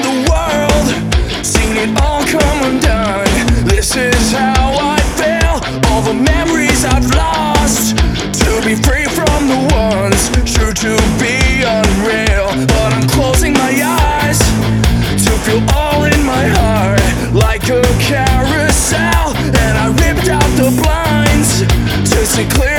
around the world, seen it all come undone. This is how I feel, all the memories I've lost. To be free from the ones true to be unreal. But I'm closing my eyes to feel all in my heart, like a carousel. And I ripped out the blinds to see clear.